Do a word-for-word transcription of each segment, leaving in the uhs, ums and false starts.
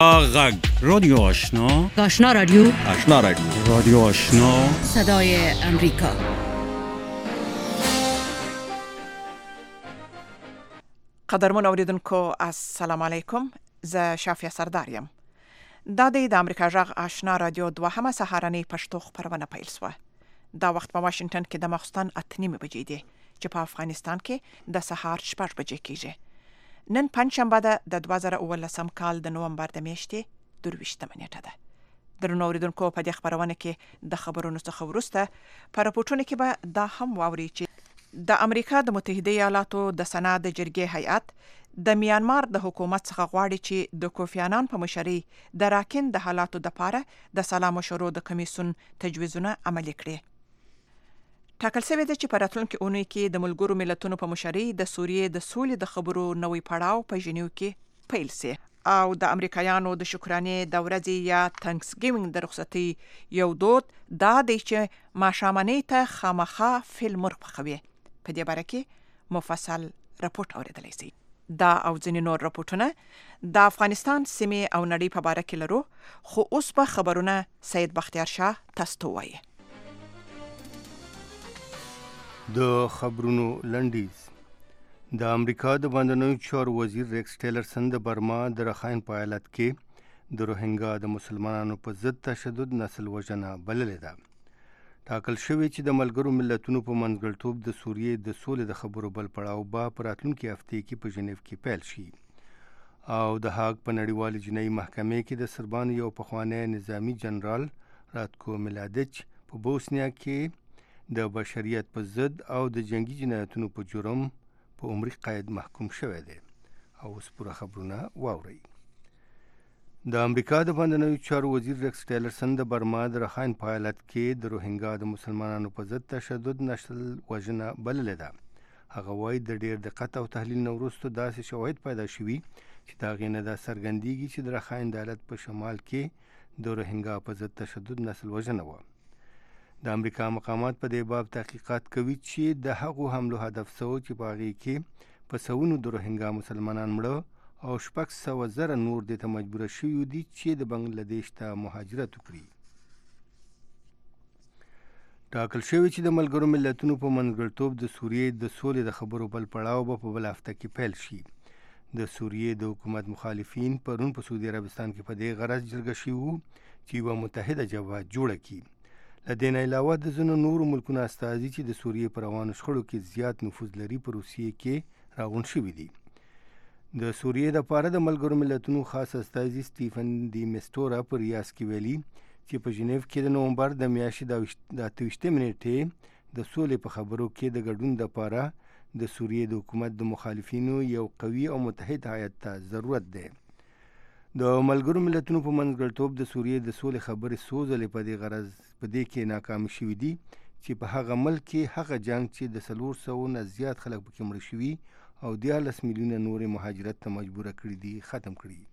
غږ رادیو آشنا آشنا رادیو آشنا رادیو رادیو آشنا صدای امریکا. قدرمن اوریدونکو السلام علیکم. زه شافیه سردار یم. دا د امریکا غږ آشنا رادیو دوهمه سهارنۍ پښتو خبرونه پیل شوه. دا وخت په واشنگټن کې د ماخستن اته نیمې بجې دي چې په افغانستان کې د سهار شپږ بجې کېږي. نن پنځشنبه ده د دوه زره اوولسم کال د نومبر د میاشتې درویشتمه نیټه ده. درنو اوریدونکو په دې خبرونه کې د خبرونو څخه وروسته په راپورټونو کې به دا هم واوري چې د امریکا د متحده ایالاتو د سنا د جرګې هیئت د میانمار د حکومت څخه غواړي چې د کوفی عنان په مشرۍ د راکین د حالاتو د پاره د سلا مشورو د کمیسیون تجویزونه عملي کړي. ټاکل شوی دی چې په راتلونکي اونۍ کې د ملګرو ملتونو په مشرۍ د سوریې د سولې د خبرو نوې پړاو په ژنیو کې پیل سي او د امریکایانو د شکرانې د ورځې یا تانکس ګیوینګ د رخصتۍ یو دود دا دی چې ماښامنۍ ته خامخا فیل مرغ پخوي. په دې باره کې مفصل راپورټ اوریدلی سي. دا او ځینې نور راپورټونه د افغانستان سیمې او نړۍ په باره کې لرو، خو اوس به خبرونه سید بختیار شاه تاسو ته وایي. د خبرونو لنډیز. د امریکا د بهرنیو چارو وزیر ریکس ټیلرسن د برما د رخاین په ایالت کې د روهینګا د مسلمانانو په ضد تشدد نسل وژنه بللې ده. ټاکل شوی چې د ملګرو ملتونو په منځګړیتوب د سوریې د سولې د خبرو بل پړاو به په راتلونکي هفتې کې په ژنیو کې پیل شي او د هاګ په نړیوالې جنایي محکمې کې د سربانو یو پخوانی نظامي جنرال راتکو ملادچ په بوسنیا کې د بشریت په ضد او د جنگي جنایتونو په جرم په عمري قید محکوم شوی دی. او اوس پوره خبرونه واورئ. د امریکا د بهرنیو چارو وزیر ریکس ټیلرسن د برما د رخاین په ایالت کې د روهینګا د مسلمانانو په ضد تشدد نسل وژنه بللې ده. هغه وایي د ډېر دقت او تحلیل نه وروسته داسې شواهد پیدا شوي چې د هغې نه دا څرګندېږي چې د رخاین د ایالت په شمال کې د روهینګا په ضد تشدد نسل وژنه وه. د امریکا مقامات په دې باب تحقیقات کوي چې د هغو حملو هدف څه و چې په هغې کې په سوونو د روهینګا مسلمانان مړه او شپږ سوه زره نور دې ته مجبوره شوي دي چې د بنګلادیش ته مهاجرت وکړي. ټاکل شوی چې د ملګرو ملتونو په منځګړیتوب د سوریې د سولې د خبرو بل پړاو به په بله هفته کې پیل شي. د سوریې د حکومت مخالفین پرون په سعودي عربستان کې په دې غرض جرګه شوي وو چې یوه متحده جبهه جوړه کړي. له دې نه علاوه د ځینو نورو ملکونو استازي چې د سوریې په روانو شخړو کې زیات نفوذ لري په روسیې کې راغونډ شوي دي. د سوریې دپاره د ملګرو ملتونو خاص استازي سټیفن دی میسټورا په ریاض کې ویلي چې په ژنیو کې د نومبر د میاشتې د اته ویشتمې نیټې د سولې په خبرو کې د ګډون دپاره د سوریې د حکومت د مخالفینو یو قوي او متحد هیات ته ضرورت دی. د ملګرو ملتونو په منځګړیتوب د سوریې د سولې خبرې څو ځلې په دې غرض په دې کې ناکامې شوي دي چې په هغه ملک کې هغه جنګ چې د څلور سوو نه زیات خلک پکې مړه شوي او دیارلس میلیونه نورې مهاجرت ته مجبوره کړي دي ختم کړي.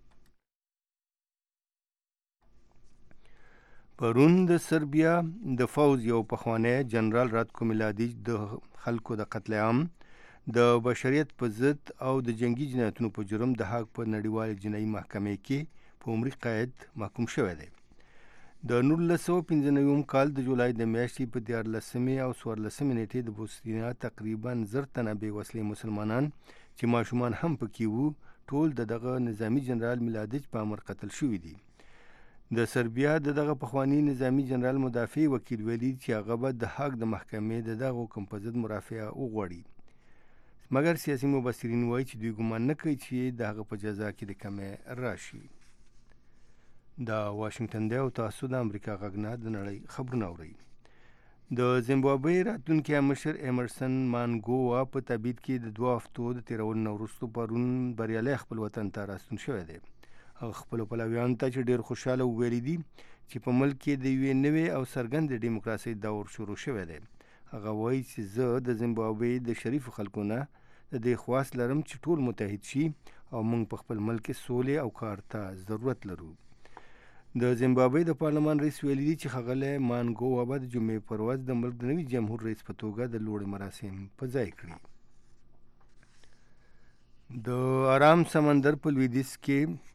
پرون د سربیا د فوز یو پخوانی جنرال راتکو ملادیچ د خلکو د قتل عام د بشریت په ضد او د جنگي جنایتونو په جرم د هاګ په نړیوالې جنایي محکمې کې په عمري قید محکوم شوی دی. د نولس سوه پنځه نوي کال د جولای د میاشتې په دیارلسمې او څوارلسمې نیټې د بوسنیا تقریبا زر تنه بې وسلې مسلمانان چې ماشومان هم پکې وو ټول د دغه نظامي جنرال ملادیچ په امر قتل شوي دي. د سربیا د دغه پخوانی نظامي جنرال مدافع وکیل ویلي چې هغه به د هاګ د محکمې د دغه حکم په ضد مرافعه وغواړي. مګر سیاسي مبصرین وایي چې دوی ګمان نه کوي چې د هغه په جزا کې د کمې راشي. دا واشنګټن دی او تاسو د امریکا غږ نه د نړۍ خبرونه اورئ. د زیمبابوې راتلونکي مشر ایمرسن مانګووا په تبعید کې د دوه هفتو د تېرولو نه وروسته پرون بریالی خپل وطن ته راستون شوی دی. هغه خپلو پلویانو ته چې ډېر خوشحاله وویلي دي چې په ملک کې د یوې نوې او څرګندې ډیموکراسۍ دور شروع شوی دی. هغه وایي چې زه د زیمبابوې د شریفو خلکو نه د دې خواست لرم چې ټول متحد شي او موږ په خپل ملک کې سولې او کار ته ضرورت لرو. د زیمبابوې د پارلمان رئیس ویلي دي چې ښاغلی مانګووا به د جمعې پر ورځ د ملک د نوي جمهور رئیس په توګه د لوړې مراسم په ځای کړي. د آرام سمندر په لویدیځ کې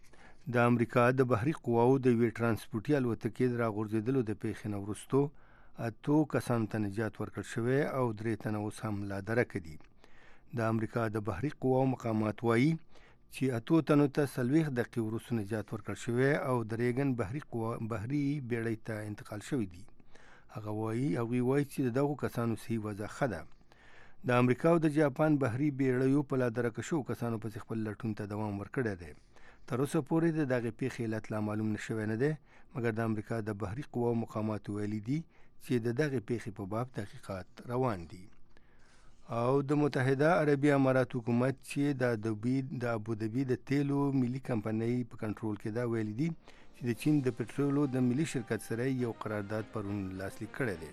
د امریکا د بحري قواو د یوې ټرانسپورټي الوتکې د راغورځېدلو د پیښې نه وروستو اتو کسانو ته نجات ورکړل شوی او درې تنه اوس هم لا درکه دي. د امریکا د بحري قواو مقامات وایي چې اتو تنو ته څلوېښت دقیقې وروسته نجات ورکړل شوی او د ریګن بحري قوا بحري بیړۍ ته انتقال شوی دي. هغه وایي هغوی وایي چې د دغو کسانو صحي وضع ښه ده. د امریکا او د جاپان بحري بیړیو په لا درکه شوو کسانو پسې خپل لټون ته دوام ورکړی دی. تر اوسه پورې د دغې پیښې علت لا معلوم نه شوی نه دی، مګر د امریکا د بحري قواو مقاماتو ویلي دي چې د دغې پیښې په باب تحقیقات روان دي. او د متحده عربي امارات حکومت چې د د ابوظبي د تیلو ملي کمپنۍ په کنټرول کې دا ویلي دي چې د چین د پټرولو د ملي شرکت سره یو قرارداد پرون لاسلیک کړی دی.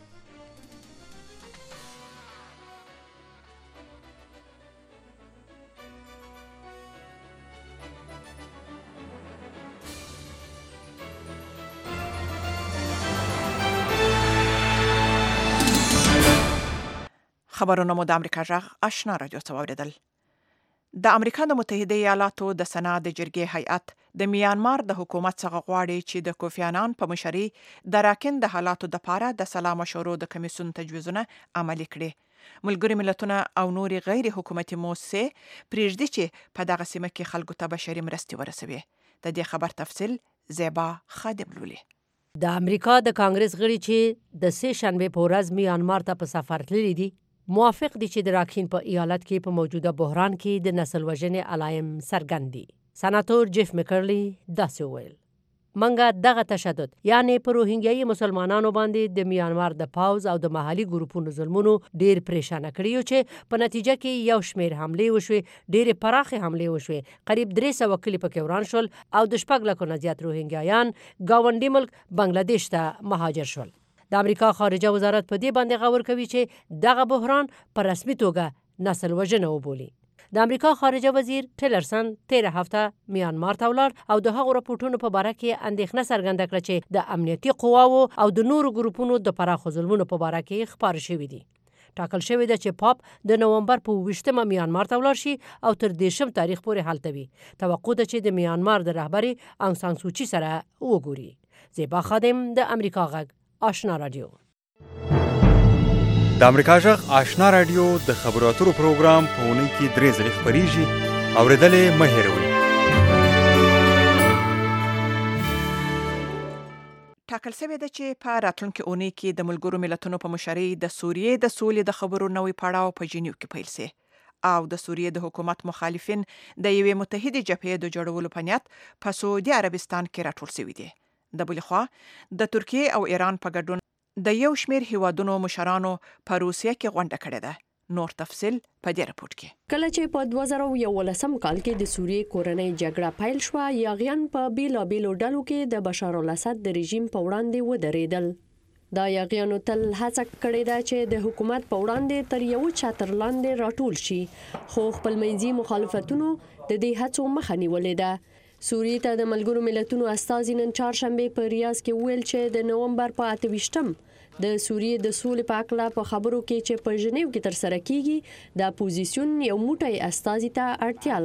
خبرونه مو د امریکا غږ آشنا رادیو څخه واوریدل. د امریکا د متحده ایالاتو د سنا د جرګې هیئت د میانمار د حکومت څخه غواړي چې د کوفی عنان په مشرۍ د راکن د حالاتو د پاره د سلا مشورو د کمیسیون تجویزونه عملي کړي. ملګري ملتونه او نوري غیر حکومتي موسسې پرېږدي چې په دغه سیمه کې خلکو ته بشري مرستې ورسوي. د دې خبر تفصیل زیبا خادم لولي. د امریکا د کانګرس غړي چې د سه شنبه په ورځ میانمار ته په سفر تللي دي موافق دي چې د راکین په ایالت کې په موجوده بحران کې د نسل وژنې علایم څرګند دي. سناتور جیف میکرلی داسې وویل: منګه دغه تشدد یعنی پر روهینګیایي مسلمانانو باندې د میانمار د پاوز او د محلي ګروپونو ظلمونو ډیر پریشانه کړي چې په نتیجه کې یو شمیر حملې وشوې، ډیر پراخې حملې وشوې، قریب درې سوه کلي پکې وران شول او د شپږ لکو نه زیات روهینګیایان ګاونډي ملک بنگلاديش ته مهاجر شول. د امریکا خارجه وزارت په دې باندې غور کوي چې دغه بحران په رسمي توګه نسل وژنه وبولي. د امریکا خارجه وزیر ټیلرسن تیره هفته میانمار ته ولاړ او د هغو راپورټونو په باره کې اندېښنه څرګنده کړه چې د امنیتي قواوو او د نورو ګروپونو د پراخو ظلمونو په باره کې خپاره شوي دي. ټاکل شوې ده چې پاپ د نومبر په اوویشتمه میانمار ته ولاړ شي او تر دېرشم تاریخ پورې هلته وي. توقع ده چې د میانمار د رهبرې انګ سان سوچي سره وګوري. زیبا خادم د امریکا غږ آشنا رادیو. د امریکا غږ آشنا رادیو د خبرو اترو پروګرام په اونۍ کې درې ځلې خپریږي. اورېدلې مه هېروئ. ټاکل شوې ده چې په راتلونکې اونۍ کې د ملګرو ملتونو په مشرۍ د سوریې د سولې د خبرو نوی پړاو په جنیو کې پیل شي او د سوریې د حکومت مخالفین د یوې متحدې جبهې د جوړولو په نیت په سعودي عربستان کې راټول شوي دي. د بلې خوا د ترکیې او ایران په ګډون د یو شمیر هیوادونو مشرانو په روسیه کې غونډه کړې ده. نور تفصیل په دې راپورټ کې. کله چې په دوه زره یولسم کال کې د سوریې کورنۍ جګړه پیل شوه، یاغیان په بیلابیلو ډلو کې د بشار الاسد د رژیم په وړاندې ودرېدل. دا یاغیانو تل هڅه کړې ده چې د حکومت په وړاندې تر یو چتر لاندې راټول شي، خو خپلمنځي مخالفتونو د دې هڅو مخه نیولې ده. سوریې ته د ملګرو ملتونو استازي نن چهارشنبه په ریاض کې ویل چې د نومبر په اته ویشتم د سوریې د سولې په اړه په خبرو کې چې په ژنیو کې ترسره کیږي د اپوزیسیون یو موټی استازي ته اړتیا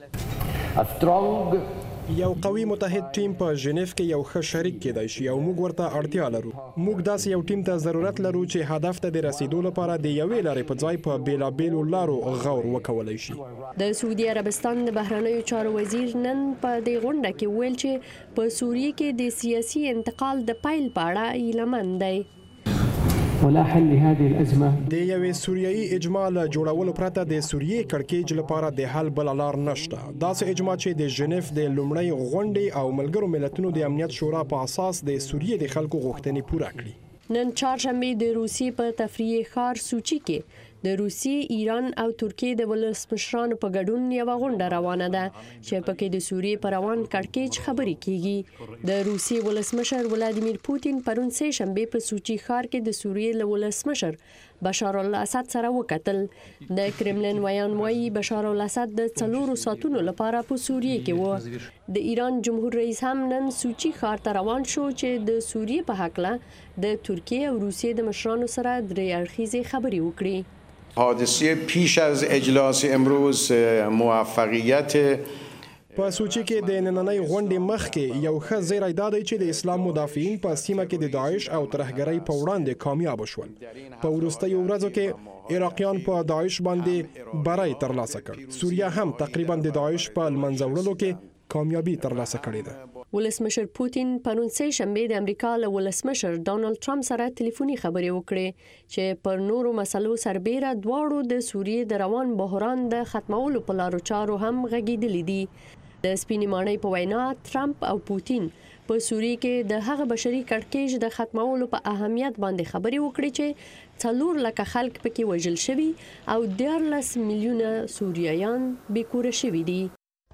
لري. یو قوي متحد ټیم په ژنیف کې یو ښه شریک کېدای شي او موږ ورته اړتیا لرو. موږ داسې یو ټیم ته ضرورت لرو چې هدف ته د رسیدو لپاره د یوې لارې په ځای په بیلابیلو لارو غور وکولی شي. د سعودي عربستان د بهرنیو چارو وزیر نن په دې غونډه کې ویل چې په سوریې کې د سیاسي انتقال د پیل په اړه ایلمن دی. ولا حل لهذه الازمه د یوې سوریایي اجماع له جوړولو پرته د سوریې کړکېچ لپاره د حل بل لار نشته. داسې اجماع چې د ژنیف د لومړۍ غونډې او ملګرو ملتونو د امنیت شورا په اساس د سوریې د خلکو غوښتنې پوره کړي. نن چهارشنبه د روسیې په تفریحي ښار سوچي کې د روسیې، ایران او ترکیې د ولسمشرانو په ګډون یوه غونډه روانه ده چې پکې د سوریې پر روان کړکېچ خبرې کیږي. د روسیې ولسمشر ولادیمیر پوتین پرون سه شنبه په سوچي ښار کې د سوریې له ولسمشر بشار الاسد سره وکتل. د کرملین ویان وایي بشار الاسد د څلورو ساعتونو لپاره په سوریې کې و. د ایران جمهور رئیس هم نن سوچي ښار ته روان شو چې د سوریې په هکله د ترکیې او روسیې د مشرانو سره درې اړخیزې خبرې وکړي. حادثه پیش از اجلاس امروز موفقیت په سوچي کې د نننۍ غونډې مخ کې یو ښه زیری دا دی چې د اسلام مدافعین په سیمه کې د داعش او ترهګرۍ په وړاندې کامیاب شول. په وروستیو ورځو کې عراقیان په داعش باندې بری ترلاسه کړ. سوریه هم تقریبا د داعش په لمنځه وړلو کې کامیابی ترلاسه کړې ده. ولسمشر پوتین پرون سه شنبه د امریکا له ولسمشر ډونالد ټرمپ سره ټلیفوني خبرې وکړې چې پر نورو مسلو سربېره دواړو د سوریې د روان بحران د ختمولو په لارو چارو هم غږېدلې دي. د سپینې ماڼۍ په وینا ټرمپ او پوتین په سوریې کې د هغه بشري کړکېچ د ختمولو په اهمیت باندې خبرې وکړې چې څلور لکه خلک پکې وژل شوي او دیارلس میلیونه سوریایان بېکوره شوي دي.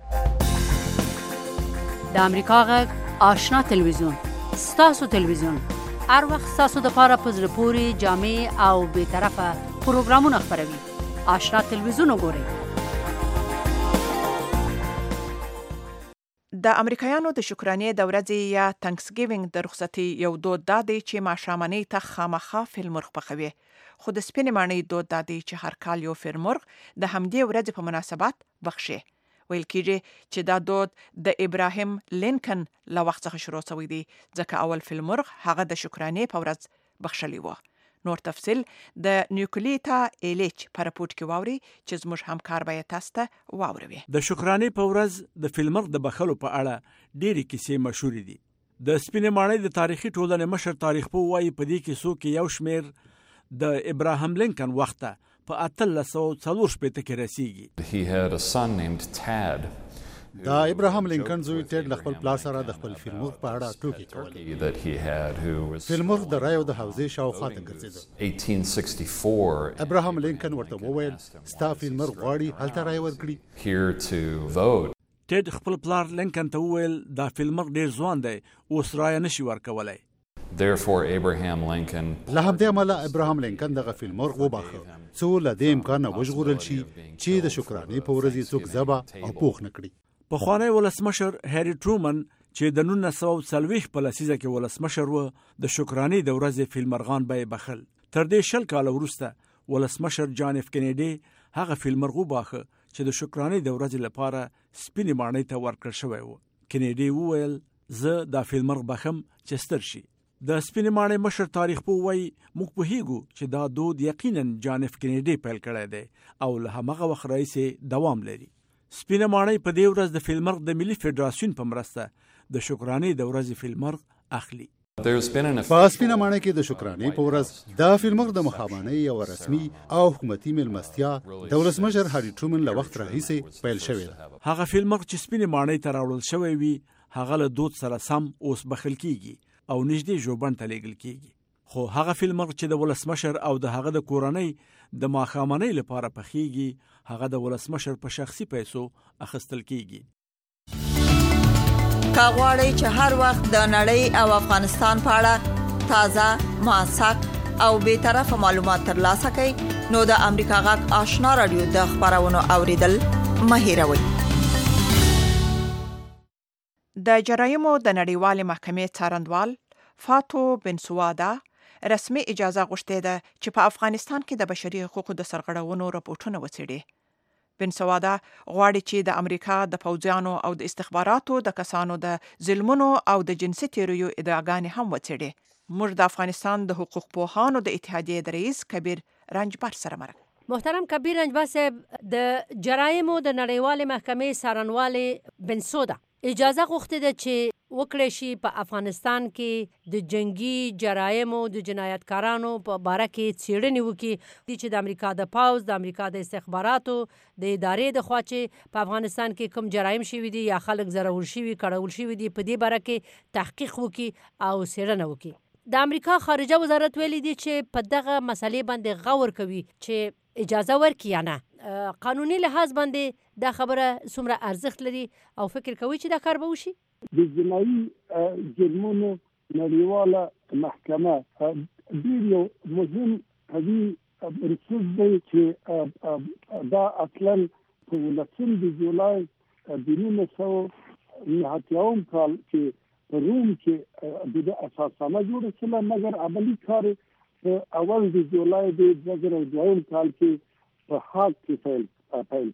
د امریکا غږ آشنا تلویزیون ستاسو تلویزیون هر وخت ستاسو د پاره په زړه پورې جامع او بې طرفه پروګرامونه خپروي. آشنا تلویزیون وګورئ. د امریکایانو د شکرانې د ورځې یا تانکسګیوینګ د رخصتۍ یو دود دا دی چې ماښامنۍ ته خامخا فیلمرغ پخوي. خو د سپینې ماڼۍ دود دا دی چې هر کال یو فیلمرغ د همدې ورځې په مناسبت بخښي. ویل کېږي چې دا دود د ابراهیم لینکن له وخت څخه شروع شوی دی ځکه اول فیلمرغ هغه د شکرانې په ورځ بخښلی و. نور تفصیل د نیوکلیتا ایلیچ په راپورټ کې واوري چې زموږ همکار به تاسو ته واوروي. د شکرانې په ورځ د فیلمرغ د بخښلو په اړه ډېرې کیسې مشهورې دي. د سپینې ماڼۍ د تاریخي ټولنې مشر تاریخ پوه وایي په دې کیسو کې یو شمېر د ابراهیم لینکن وخته په اتلس سوه څلور شپېته کې رسیږي. دا ابراهیم لینکن زوی ټیډ له خپل پلار سره د خپل فیلمرغ په اړه ټوکې کولې. فیلمرغ د رایو د حوزې شاوخوا ته ګرځېده. ابراهیم لینکن ورته وویل ستا فیلمرغ غواړي هلته رای ورکړي. ټیډ خپل پلار لینکن ته وویل دا فیلمرغ ډېر ځوان دی اوس رایه نشي ورکولی. Therefore, Abraham Lincoln له همدې امله ابراهیم لینکن دغه فیلمرغ وباخه څو له دې امکان نه وژغورل شي چې د شکرانې په ورځ یې څوک ذبح او پوخ نه کړي. پخوانی ولسمشر هری ټرومن چې د نولس سوه څلوېښت په لسیزه کې ولسمشر و د شکرانې د ورځې فیلمرغان به یې بخښل. تر دې شل کاله وروسته ولسمشر جان اف کینیډي هغه فیلمرغ وباخه چې د شکرانې د ورځې لپاره سپینې ماڼۍ ته ورکړل شوی و. کینیډي وویل زه دا فیلمرغ بخښم چې ستر شي. د سپینې ماڼۍ مشر تاریخ پوه وایي موږ پوهیږو چې دا دود یقینا جان اف کینیډي پیل کړی دی او له همغه وخت راهیسې دوام لري. سپینه ماڼۍ په دې ورځ د فیلمرغ د ملي فدراسیون په مرسته د شکرانې د ورځې فیلمرغ اخلي. په سپینه ماڼۍ کې د شکرانې په ورځ دا فیلمرغ د مخابنۍ یو رسمي او حکومتي میلمستیا د ولسمشر هری ټرومن له وخت راهیسې پیل شوی ده. هغه فیلمرغ چې سپینې ماڼۍ ته راوړل شوی وي هغه له دود سره سم اوس بخښل کیږي او نږدې ژوبڼ ته لیږل کیږي. خو هغه فیلمرغ چې د ولسمشر او د هغه د کورنۍ د ماښامنۍ لپاره پخیږي هغه د ولسمشر په شخصي پیسو اخیستل کیږي. کا غواړئ چې هر وخت د نړۍ او افغانستان په اړه تازه موثق او بې طرفه معلومات ترلاسه کړئ نو د امریکا غږ آشنا رادیو د خبرونو اوریدل مه هیروئ. د جرایمو د نړیوالې محکمې څارنوال فاتو بنسوادا رسمي اجازه غوښتې ده چې په افغانستان کې د بشري حقوقو د سرغړونو راپورټونه وڅېړي. بنسوادا غواړي چې د امریکا د پوځیانو او د استخباراتو د کسانو د ظلمونو او د جنسي تیریو ادعاګانې هم وڅېړي. موږ د افغانستان د حقوق پوهانو د اتحادیې د رئیس کبیر رنجبر سره مرکه. محترم کبیر رنجبر صاحب، د جرایمو د نړیوالې محکمې څارنوالې بنسودا اجازه غوښتې ده چې وکړی شي په افغانستان کې د جنگي جرایمو د جنایتکارانو په باره کې څېړنې وکړي چې د امریکا د پوځ د امریکا د استخباراتو د ادارې د خوا چې په افغانستان کې کوم جرایم شوي دي یا خلک زرول شوي کړول شوي دي په دې باره کې تحقیق وکړي او څېړنه وکړي. د امریکا خارجه وزارت ویلي دي چې په دغه مسلې باندې غور کوي چې اجازه ورکړي یا نه. قانوني لحاظ باندې دا خبره څومره ارزښت لري او فکر کوي چې دا کار به وشي؟ د جنایي جرمونو نړیواله محکمه ډېر یو مهم قوي رسوب دی چې دا اصلا په ولسم د جولای د نولس سوه نهه اتیاوم کال کې په روم کې د اساسنامه جوړه شوه، مګر عملي کار په اول د جولای د دوه زره دویم کال کې په هاګ کې پیل پیل شو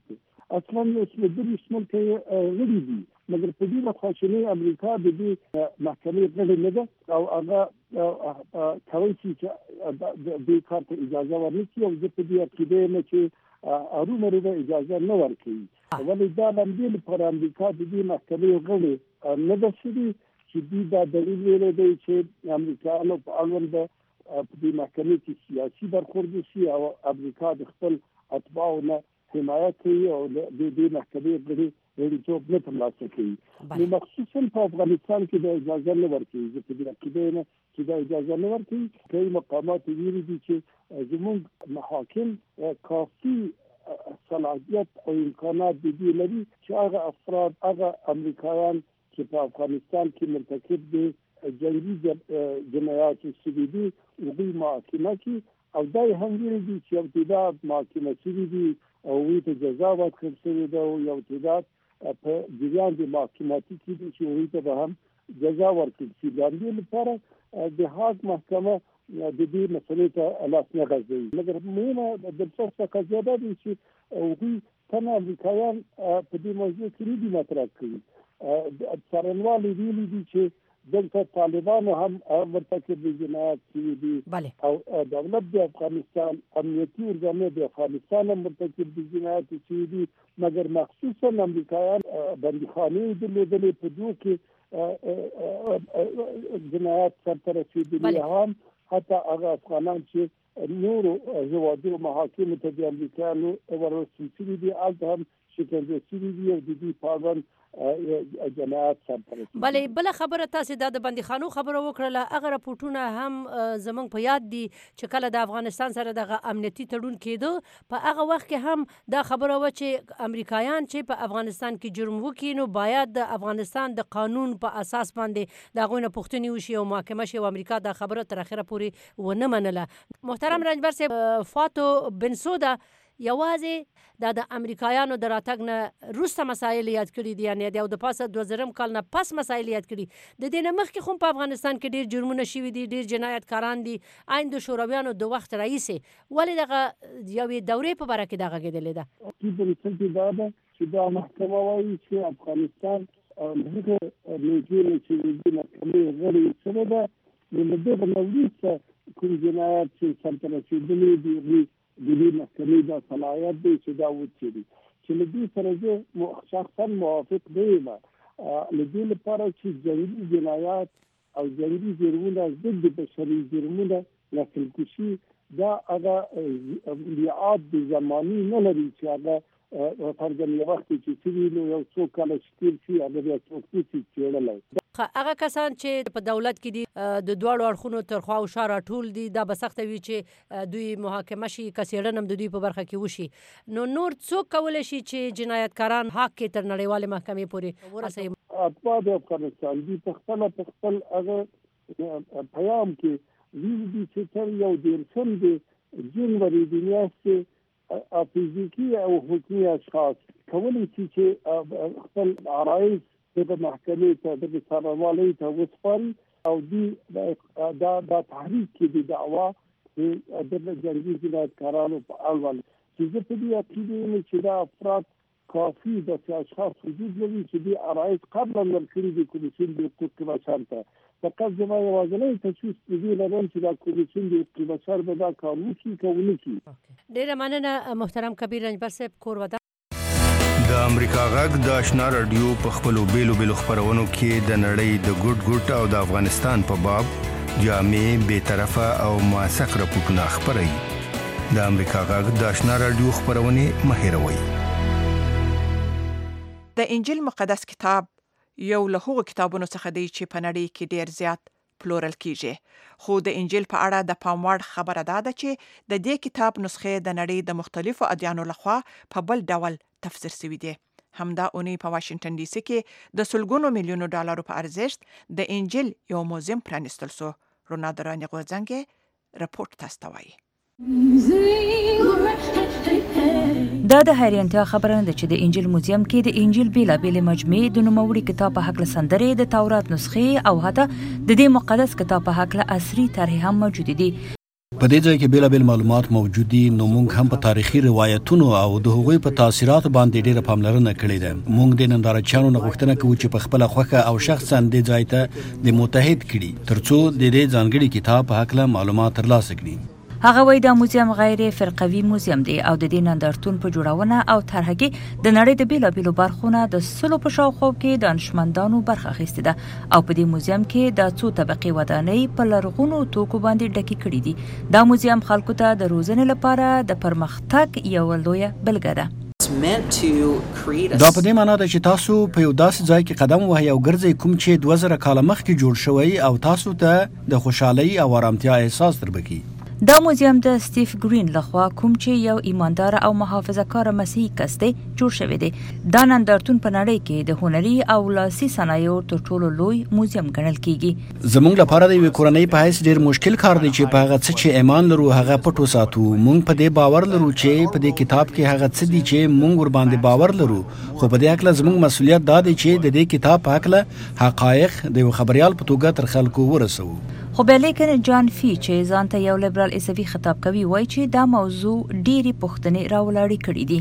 اصلا یو څو درې ملک غړي دي مګر په دې مخاصنه امریکا د دې محکمې غړي نه ده او هغه کوي چې د کار ته اجازه ورنکړي او د دې عقیده نه چې ارومره اجازه نه ورکړي ولې دا باندې پر امریکا د دې محکمې غړي نه ده چې دې دا دلیل ویل دی چې امریکایانو په اړوند په دې محکمې کې سیاسي برخورد شي او امریکا د خپل اتباعو نه حمایت کوي او د دې محکمې غړي ریټوب نه ترلاسه کوي نو مخصوصا په افغانستان کې د اجازه نه ورکوي چې د عقیده نه چې د اجازه نه ورکوي کوي مقامات ویلي دي چې زموږ محاکم کافي صلاحیت او امکانات دي لري چې هغه افراد هغه امریکایان چې په افغانستان کې مرتکب دي جنگي جنایات شوي دي هغوی محاکمه کوي او دا هم ویلي دي چې ابتداء محاکمه شوي دي او وی ته جزا ورکړل شوې ده او یو ابتداء په جریان د محاکماتي کې دي چې وی ته به هم جزا ورکړل شي د دې لپاره د هاګ محکمه د دې مسلې ته لاس نه غځوي مګر مهمه د څه قضیه ده چې هغوی څنګه امریکایان په دې موضوع کې دي مطرح کوي څارنوال ویلي دي چې دلته طالبانو هم مرتکب جنایات شوي دي او دولت د افغانستان امنیتي ارګانونه د افغانستان مرتکب جنایات شوي دي مګر مخصوصا امریکایان بندیخانې درلودلې په دوی کې جنایات سرته رسېدلي هم حتی هغه افغانان چې نورو هېوادونو محاکمو ته د امریکایانو ورسول شوي دي هلته هم شکنجه شوي دي او د دوی په اړوند جنایات سرته رسېدلي. بلې بله خبره تاسې دا د بندیخانو خبره وکړله هغه راپورټونه هم زموږ په یاد دي چې کله د افغانستان سره دغه امنیتي تړون کېده په هغه وخت کې هم دا خبره وه چې امریکایان چې په افغانستان کې جرم وکړي نو باید د افغانستان د قانون په اساس باندې د هغوی نه پوښتنې وشي او محاکمه شي او امریکا دا خبره تر اخره پورې ونه منله. محترم رنجبر صاحب فاتو بنسودا یوازې دا د امریکایانو د راتګ نه وروسته مسایل یاد کړي دي یعنې د د پاسه دوه زرم کال نه پس مسایل یاد کړي د دې نه مخکې خو په افغانستان کې ډېر جرمونه شوي دي ډېر جنایتکاران دي عین د شورویانو د وخت راهیسې ولې دغه یوې دورې په باره کې دا غږېدلې ده دا ده چې دا محکمه وایي چې افغانستان هغه نیټې چې د محکمې غړي شوی ده نو د دغه نه وروسته کوم جنایت چې سرته رسېدلي دي د دې محکمې دا صلاحیت دی چې دا وڅېړي چې له دې سره زه شخصا موافق نه یم له دې لپاره چې جنګي جنایات او جنګي جرمونه ضد بشري جرمونه لکه کشي دا هغه لیعاد د زماني نه لري چې هغه فرضاً یو وخت چې شوي نو یو څو کاله چې تېر شي هغه بیا څوک نشي څېړلی. هغه کسان چې په دولت کې دي د دواړو اړخونو تر خوا او شا راټول دي دا به سخته وي چې دوی محاکمه شي که څېړنه هم د دوی په برخه کې وشي نو نور څوک کولی شي چې جنایتکاران حق کې تر نړیوالې محکمې پورې ورسوي. اتباع د افغانستان دي په خپله په خپل هغه پیام کې ویلي دي چې تر یو دېرشم د جنوري د میاشتې فزیکي او حکومي اشخاص کولی شي چې خپل عرایض د محکمې ته د څارنوالۍ ته وسپاري او دوی دا دا تحریک کې د دعوا د جنګي جنایتکارانو په اړوند چې زه په دې عقیده یم چې دا افراد کافي داسې اشخاص وجود لري چې دوی عرایض قبلا ورکړي دي کمیسیون د حقوق بشر ته فقط زما یوازینی تشویش د دې لرم چې دا کمیسیون د حقوق بشر به دا کار وکړي که ونه کړي. ډېره مننه محترم کبیر رنجبر صاحب کور ودان. د امریکا غږ د آشنا رادیو په خپلو بیلو بیلو خپرونو کې د نړۍ د ګوټ ګوټ او د افغانستان په باب جامع بے طرفه او موثق راپورټونه خپروي. د امریکا غږ د آشنا رادیو خپرونې مه هېروئ. د انجیل مقدس کتاب یو له هغو کتابونو څخه دی چې په نړۍ کې ډېر زیات پلورل کیږي خو د انجیل په اړه د پام وړ خبره دا ده چې د دې کتاب نسخې د نړۍ د مختلفو ادیانو لخوا په بل ډول تفسیر شوي دي. همدا اونۍ په واشنگټن ډي سي کې د سلګونو میلیونو ډالرو په ارزښت د انجیل یو موزیم پرانیستل شو. رونا دراني غوځنګ رپورټ تاسو ته وایي. دا د حیرانتیا خبره نه ده چې د انجیل موزیم کې د انجیل بیلابېلې مجموعې د نوموړي کتاب په هکله سندرې د تورات نسخې او حتی د دې مقدس کتاب په هکله عصري طرحې هم موجودې دي. په دې ځای کې بیلابیل معلومات موجود دي، نو موږ هم په تاریخي روایتونو او د هغوی په تاثیراتو باندې ډېره پاملرنه کړې ده. موږ د نندارچیانو نه غوښتنه کوو چې په خپله خوښه او شخصا دې ځای ته د متحد کړي ترڅو د دې ځانګړي کتاب په هکله معلومات ترلاسه کړي. هغه وایي دا موزیم غیر فرقوي موزیم دی او د دې نندارتون په جوړونه او طرحه کې د نړۍ د بیلابیلو برخو نه د سلو په شاوخوا کې دانشمندانو برخه اخیستې ده او په دې موزیم کې د څو طبقې ودانۍ په لرغونو توکو باندې ډکې کړي دي. دا موزیم خلکو ته د روزنې لپاره د پرمختګ یوه لویه بلګه ده. دا په دې معنا ده چې تاسو په یو داسې ځای کې قدم وهئ او ګرځئ کوم چې دوه زره کاله مخکې جوړ شوی او تاسو ته د خوشحالۍ او آرامتیا احساس دربکي. دا موزیم د سټیف ګرین لخوا کوم چې یو ایماندار او محافظه‌کار مسیحي کس دی جوړ شوی دی. دا نندارتون په نړۍ کې د هنري او لاسي صنایعو تر ټولو لوی موزیم ګڼل کیږي. زموږ لپاره د یوې کورنۍ په حیث ډیر مشکل کار دی چې په هغه څه چې ایمان لرو هغه پټ وساتو. موږ په دې باور لرو چې په دې کتاب کې هغه څه دي چې موږ ور باندې باور لرو، خو په دې اړه زموږ مسؤلیت دا دی چې د دې کتاب په اړه حقایق د یو خبريال په توګه تر خلکو ورسوو. خو بیا لیکن جان فی چې ځان ته یو لیبرال عیسوي خطاب کوي وایي چې دا موضوع ډېرې پوښتنې راولاړې کړي دي.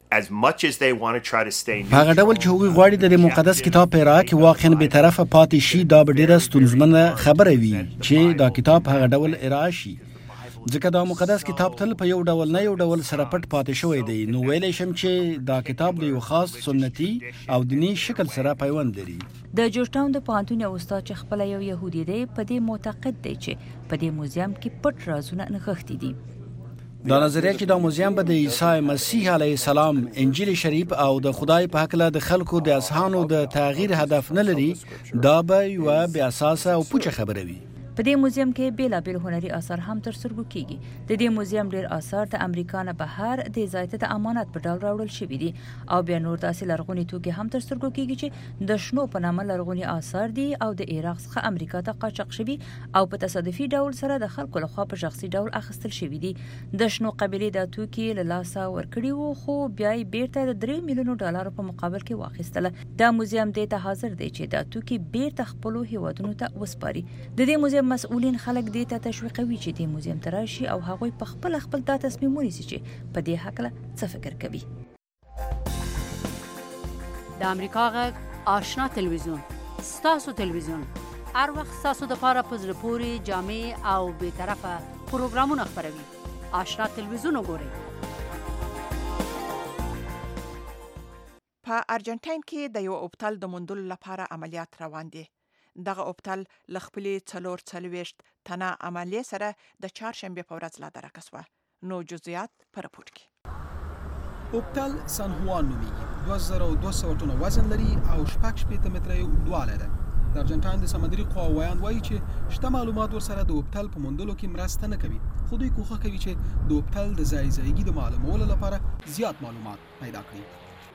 هغه ډول چې هغوی غواړي د مقدس کتاب په اړه کې واقعا به طرفه پاتې شي، دا به ډېره ستونزمنه خبره وي چې دا کتاب هغه ډول ارائه شي، ځکه دا مقدس کتاب تل په یو ډول نه یو ډول سره پټ پاتې شوی دی. نو ویلی شم چې دا کتاب د یو خاص سنتي او دیني شکل سره پیوند لري. د جورج ټاون د پوهنتون یو استاد چې خپله یو یهودي دی په دې معتقد دی چې په دې موزیم کې پټ رازونه نغښتي دي. دا نظریه چې دا موزیم به د عیسی مسیح علیه السلام، انجیل شریف او د خدای په هکله د خلکو د اذهانو د تغییر هدف نه لري، دا به یوه بې اساسه او پوچه خبره وي. په دې موزیم کې بیلابیل هنري آثار هم تر سترګو کیږي. د دې موزیم ډیر آثار د امریکا نه بهر د ځای ته د امانت په ډول راوړل شوي دي او بیا نور داسې لرغوني توکي هم تر سترګو کیږي چې د شنو په نامه لرغوني آثار دي او د عراق څخه امریکا ته قاچاق شوي او په تصادفي ډول سره د خلکو لخوا په شخصي ډول اخیستل شوي دي. د شنو قبیلې دا توکي له لاسه ورکړي وو، خو بیا یې بیرته د درې میلیونو ډالرو په مقابل کې واخیستله. دا موزیم دې ته حاضر دی چې دا توکي بیرته خپلو هیوادونو ته وسپاري. د دې موزیم مسؤلین خلک دې ته تشویقوي چې دې موزیم ته راشي او هغوی په خپل خپل دا تصمیم ونیسي چې په دې هکله څه فکر کوي. د امریکا غږ آشنا تلویزیون، ستاسو تلویزیون، هر وخت ستاسو دپاره په زړه پورې جامع او بېطرفه پروګرامونه خپروي. آشنا تلویزیون وګورئ. په ارجنټاین کې د یو اوبتل د موندلو لپاره عملیات روان دي. دغه اوبتل له خپلې څلور څلوېښت تنه عملیې سره د چهارشنبې په ورځ لا درکه سوه. نو جزئیات په رپورټ کې. اوبتل سان هوان نومیږي، دوه زره دوه سوه ټنه وزن لري او شپږ شپېته متره یې اوږدوالی ده. د ارجنټاین د سمندري قواو ویان وایي چې شته معلومات ورسره د اوبتل په موندلو کې مرسته نه کوي، خو دوی کوښښ کوي چې د اوبتل د ځای ځایګي د معلومولو لپاره زیات معلومات پیدا کړي.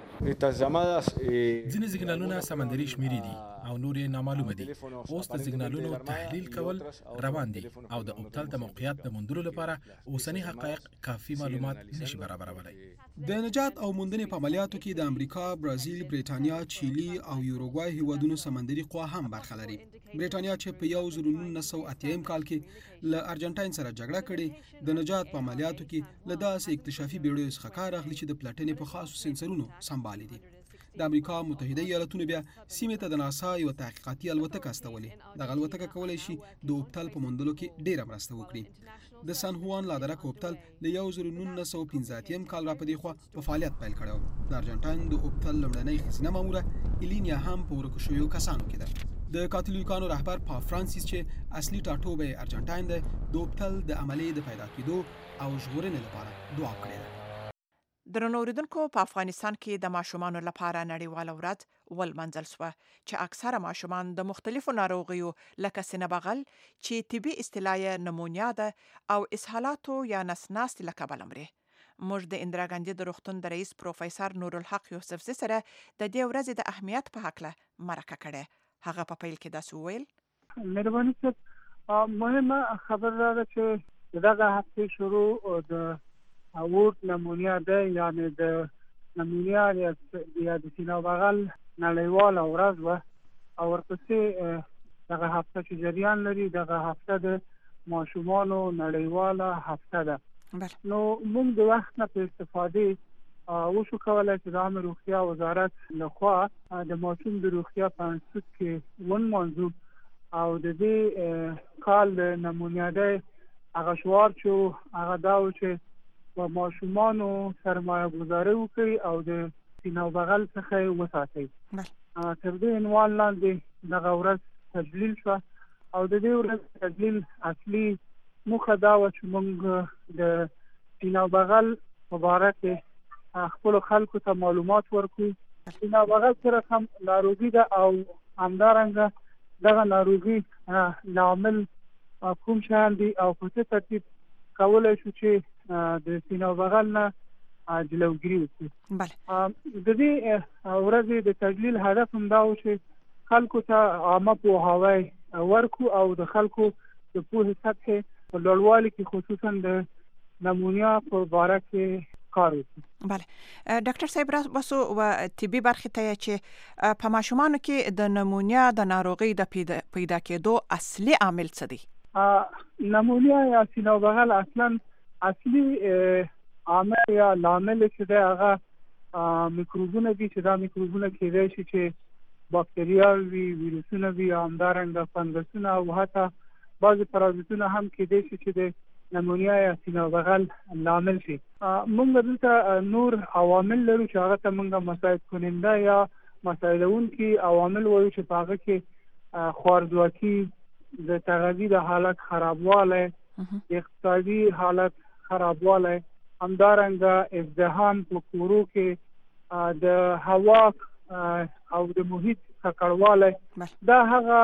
ځینې سیګنالونه سمندري شمیرې دي او نور یې نامعلومه دي. اوس د سیګنالونو تحلیل کول روان دي او د اوبتل د موقعیت د موندلو لپاره اوسنی حقایق کافي معلومات نشي برابرولای. د نجات او موندنې په عملیاتو کې د امریکا، برازیل، بریټانیا، چیلي او یوروګوای هیوادونو سمندري قوا هم برخه لري. بریټانیا چې په یو زر نولس سوه اتیا کال کې له ارجنټاین سره جګړه کړې، د نجات په عملیاتو کې له داسې اکتشافي بیړیو څخه کار اخلي چې د پلټنې په خاصو سنسرونو سمبالي دي. د امریکا متحده ایالتونو بیا سیمې ته د ناسا یو تحقیقاتي الوتکه استولې. دغه الوتکه کولی شي د اوبتل په موندلو کې ډیره مرسته وکړي. د سان هوان لا درک اوبتل د یو زر نولس سوه پنځه اتیا کال را په دې خوا په فعالیت پیل کړی و. د ارجنټاین د اوبتل لومړنۍ ښځینه ماموره ایلینیا هم په ورکو شویو کسانو کې ده. د کاتولیکانو رهبر پاپ فرانسیس چې اصلي ټاټوبی ارجنټاین دی، د اوبتل د عملیې د پیدا کېدو او ژغورنې لپاره دعا کړې ده. درنو اوریدونکو، په افغانستان کې د ماشومانو لپاره نړیواله ورځ ولمانځل سوه چې اکثره ماشومان د مختلفو ناروغیو لکه سینه بغل چې طبي اصطلاح یې نمونیا ده او اسهالاتو یا نس ناستې له کبله مري. موږ د اندرا ګاندي د روغتون د رئیس پروفیسور نورالحق یوسفزي سره د دې ورځې د اهمیت په هکله مرکه کړې. هغه په پیل کې داسې وویل: مهرباني صاحب، مهمه خبر را ده چې دغه هفتې شروع د اورت نمونیا ده، یعنی د نمونیا یا د سینه بغل نړیواله ورځ وه او ورپسې دغه هفته چې جریان لري، دغه هفته د ماشومانو نړیواله هفته ده. نو موږ د وخت نه په استفاده وشو کولای چې د عامه روغتیا وزارت لخوا د ماشوم د روغتیا په انستیتوت کې ونمانځو او د دې کال د نمونیادۍ هغه شعار چې هغه دا و چې په ماشومانو سرمایه گذاري وکړي او د سینه او بغل څخه یې وساتئ. تر دې عنوان لاندې دغه ورځ تجلیل شوه او د دې ورځ تجلیل اصلي موخه دا وه چې موږ د سینه او بغل په باره کې خپل خلکو ته معلومات ورکړو. سینه او بغل سره هم ناروغي ده او همدارنګه دغه ناروغي لامل کوم شیان دي او په څه ترتیب کولی شو چې د سینه او بغل نه جلوګیري وکړو. د دې ورځې د تجلیل هدف هم دا و چې خلکو ته عامه پوهاوی ورکړو او د خلکو د پوهې سطحې په لوړوالي کې خصوصا د نمونیا په باره کې کار وکړو. بله ډاکټر صاحب راسو و طبي برخې ته چې په ماشومانو کې د نمونیا د ناروغۍ د پیدا کېدو اصلي عامل څه دی؟ نمونیا یا سینه او بغل اصلا اصلي عامل یا لامل چې دی هغه میکروبونه دي چې دا میکروبونه کېدای شي چې باکتریاوي ویروسونه وي او همدارنګه فنګسونه او حتی بعضې پرازیتونه هم کېدای شي چې د نمونیا یا سینه او بغل لامل شي. موږ دلته نور عوامل لرو چې هغه ته موږ مساعد کننده یا مساعدونکي عوامل وایو چې په هغه کې خوارځواکي، د تغذیې د حالت خرابوالی، د اقتصادي حالت خرابوالی، همدارنګه ازدحام په کورو کې د هوا او د محیط ککړوالی، دا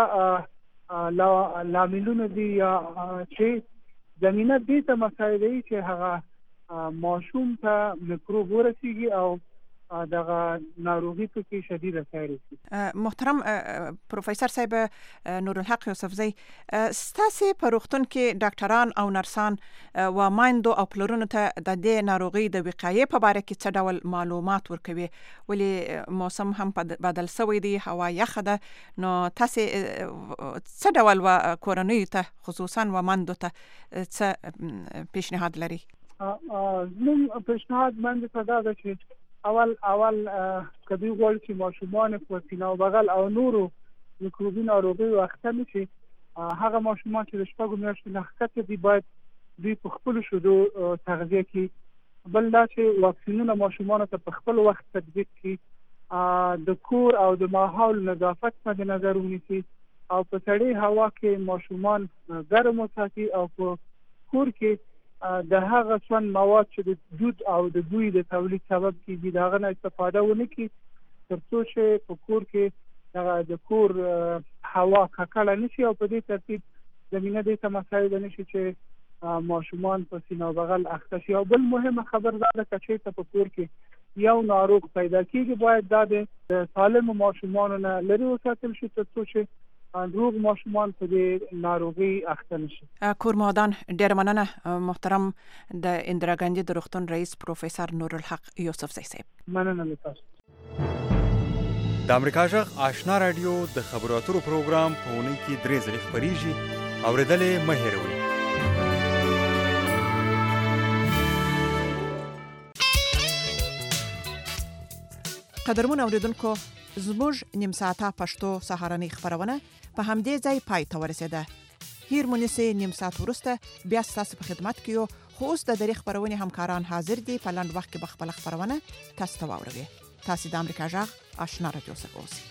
هغه لاملونه دي یا چې زمینه دې ته مساعدوي چې هغه ماشوم ته میکروب ورسیږي او دغه ناروغي پکې شدیده ساری شي. محترم پروفیسور صاحب نورالحق یوسفزی، ستاسې په روغتون کې ډاکټران او نرسان و مایندو او پلرونو ته د دې ناروغي د وقایې په باره کې څه ډول معلومات ورکوي؟ ولې موسم هم بدل شوی دی، هوا یخه ده، نو تاسې څه ډول و کورنیو ته خصوصا و مایندو ته څه پیشنهاد لري؟ زموږ پیشنهاد باندې ته دا ده چې اول اول کدی غواړي چې ماشومان په سینه او بغل او نورو میکروبي ناروغیو اخته نشي، هغه ماشومان چې د شپږو میاشتو نه ښکته دي باید دوی په خپلو شیدو تغذیه کړي. بل دا چې واکسینونه ماشومانو ته په خپل وخت تطبیق کړي، د کور او د ماحول نظافت مد نظر ونیسي او په سړې هوا کې ماشومان ګرم وساتي او په کور کې د هغه څون مواد چې د دود او د بوی د تولید سبب کیږي د هغه نه استفاده ونه کړي تر څو چې په کور کې دغه د کور هوا ککړه نشي او په دې ترتیب زمینه دې ته مساعد نشي چې ماشومان په سینه او بغل اخته شي. او بل مهمه خبر دا ده چې چې په کور کې یو ناروغ پیدا کیږي باید دا د سالم ماشومانو نه لري وساتل شي تر څو چې روغ ماشومان په دې ناروغي اخته نشي. کورمادان ډېر مننه محترم د اندرا ګاندي د روغتون رئیس پروفیسور نورالحق یوسفزی صاحب. مننه لتاسو. د امریکا جغ آشنا رادیو د خبرو اترو پروګرام په اونۍ کې درې ځلې خپریږي، اورېدلې مه هېروئ. قدرمن اوریدونکو، زموږ نیم ساعته پښتو سهارنۍ خبرونه په همدې ځای پای ته ورسېده. هیر مونږه نیم ساعت وروسته بیا ستاسو په خدمت کې یو، خو اوس د درې خبرونه همکاران حاضر دي. په لاند وخت کې به خپل خبرونه تاسو ته واوروي. تاسو د امریکا جغ آشنا رادیو څخه اوسئ.